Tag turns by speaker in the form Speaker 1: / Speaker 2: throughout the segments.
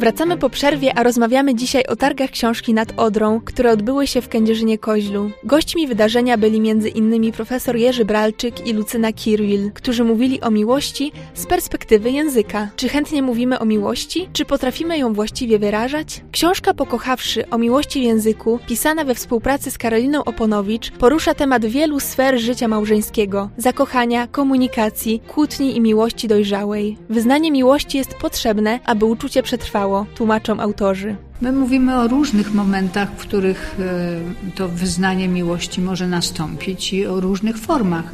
Speaker 1: Wracamy po przerwie, a rozmawiamy dzisiaj o targach książki nad Odrą, które odbyły się w Kędzierzynie-Koźlu. Gośćmi wydarzenia byli m.in. profesor Jerzy Bralczyk i Lucyna Kirwil, którzy mówili o miłości z perspektywy języka. Czy chętnie mówimy o miłości? Czy potrafimy ją właściwie wyrażać? Książka Pokochawszy o miłości w języku, pisana we współpracy z Karoliną Oponowicz, porusza temat wielu sfer życia małżeńskiego: zakochania, komunikacji, kłótni i miłości dojrzałej. Wyznanie miłości jest potrzebne, aby uczucie przetrwało, tłumaczą autorzy.
Speaker 2: My mówimy o różnych momentach, w których to wyznanie miłości może nastąpić i o różnych formach.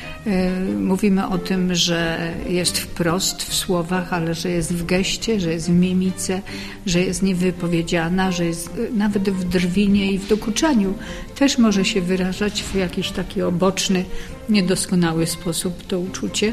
Speaker 2: Mówimy o tym, że jest wprost w słowach, ale że jest w geście, że jest w mimice, że jest niewypowiedziana, że jest nawet w drwinie i w dokuczaniu. Też może się wyrażać w jakiś taki oboczny, niedoskonały sposób to uczucie.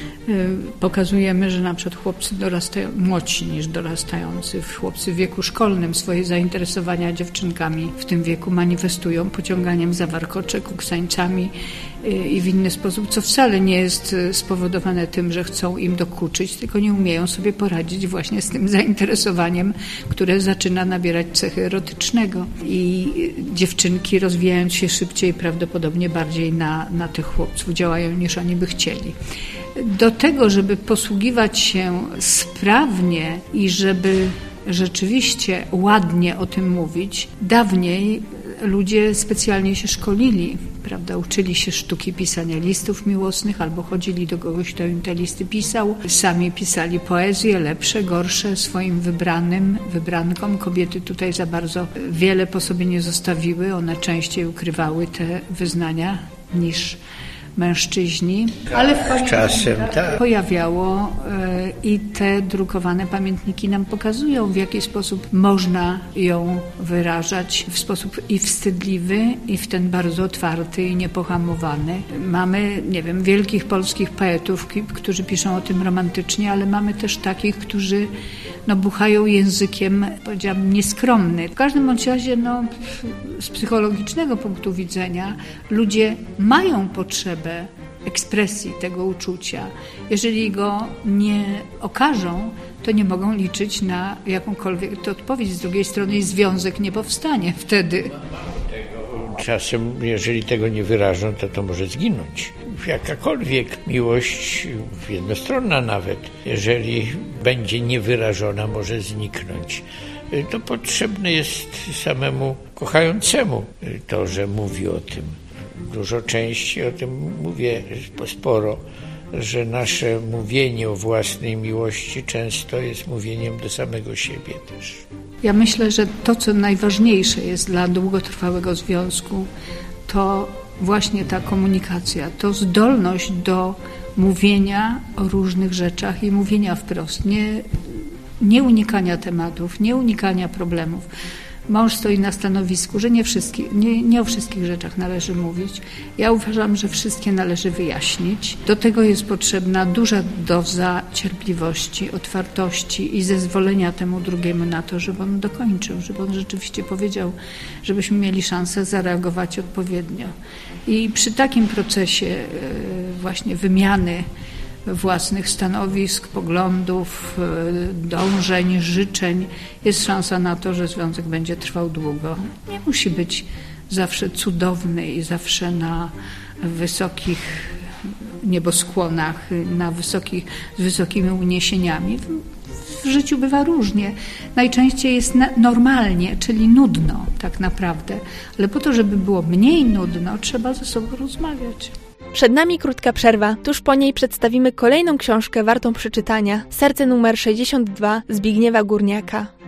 Speaker 2: Pokazujemy, że na przykład chłopcy młodsi niż dorastający, chłopcy w wieku szkolnym swoje zainteresowania dziewczynkami w tym wieku manifestują pociąganiem za warkocze, kuksańcami i w inny sposób, co wcale nie jest spowodowane tym, że chcą im dokuczyć, tylko nie umieją sobie poradzić właśnie z tym zainteresowaniem, które zaczyna nabierać cechy erotycznego. I dziewczynki, rozwijając się szybciej, prawdopodobnie bardziej na tych chłopców działają, niż oni by chcieli. Do tego, żeby posługiwać się sprawnie i żeby rzeczywiście ładnie o tym mówić, dawniej ludzie specjalnie się szkolili, prawda? Uczyli się sztuki pisania listów miłosnych albo chodzili do kogoś, kto im te listy pisał. Sami pisali poezje, lepsze, gorsze, swoim wybrankom. Kobiety tutaj za bardzo wiele po sobie nie zostawiły. One częściej ukrywały te wyznania niż mężczyźni, ale w pamiętnikach pojawiało i te drukowane pamiętniki nam pokazują, w jaki sposób można ją wyrażać w sposób i wstydliwy, i w ten bardzo otwarty i niepohamowany. Mamy, wielkich polskich poetów, którzy piszą o tym romantycznie, ale mamy też takich, którzy buchają językiem, powiedziałabym, nieskromny. W każdym bądź razie, z psychologicznego punktu widzenia, ludzie mają potrzebę ekspresji tego uczucia. Jeżeli go nie okażą, to nie mogą liczyć na jakąkolwiek odpowiedź. Z drugiej strony związek nie powstanie wtedy.
Speaker 3: Czasem, jeżeli tego nie wyrażą, to może zginąć. Jakakolwiek miłość, jednostronna nawet, jeżeli będzie niewyrażona, może zniknąć. To potrzebne jest samemu kochającemu to, że mówi o tym. Dużo częściej o tym mówię sporo, że nasze mówienie o własnej miłości często jest mówieniem do samego siebie też.
Speaker 2: Ja myślę, że to, co najważniejsze jest dla długotrwałego związku, to właśnie ta komunikacja, to zdolność do mówienia o różnych rzeczach i mówienia wprost, nie unikania tematów, nie unikania problemów. Mąż stoi na stanowisku, że nie o wszystkich rzeczach należy mówić. Ja uważam, że wszystkie należy wyjaśnić. Do tego jest potrzebna duża doza cierpliwości, otwartości i zezwolenia temu drugiemu na to, żeby on dokończył, żeby on rzeczywiście powiedział, żebyśmy mieli szansę zareagować odpowiednio. I przy takim procesie właśnie wymiany własnych stanowisk, poglądów, dążeń, życzeń, jest szansa na to, że związek będzie trwał długo. Nie musi być zawsze cudowny i zawsze na wysokich nieboskłonach, z wysokimi uniesieniami. W życiu bywa różnie. Najczęściej jest normalnie, czyli nudno tak naprawdę. Ale po to, żeby było mniej nudno, trzeba ze sobą rozmawiać.
Speaker 1: Przed nami krótka przerwa. Tuż po niej przedstawimy kolejną książkę wartą przeczytania. Serce numer 62 Zbigniewa Górniaka.